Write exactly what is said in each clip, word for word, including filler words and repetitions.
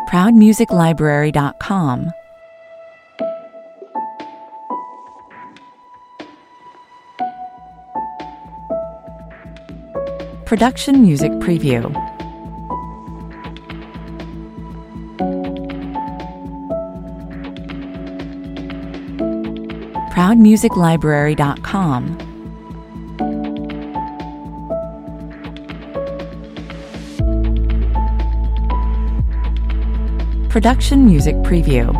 proud music library dot com. Production Music Preview. proud music library dot com. Production Music Preview.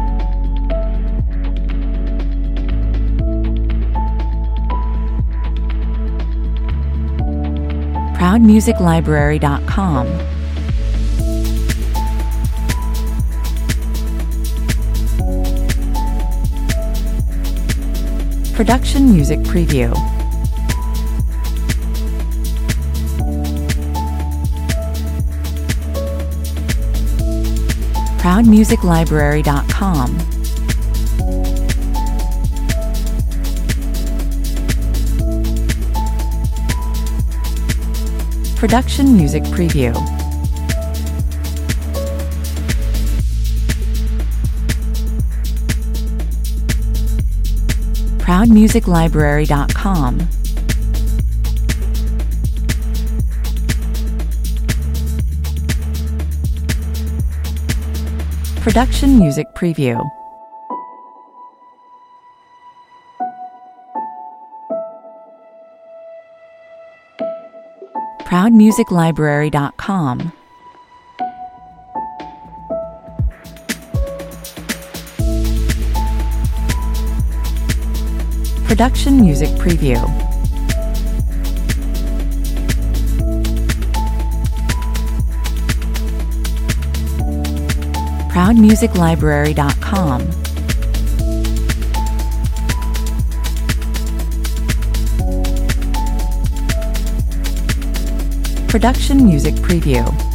proud music library dot com. Production Music Preview. proud music library dot com. Production Music Preview. proud music library dot com. Production Music Preview. proud music library dot com. Production Music Preview. proud music library dot com. Production Music Preview.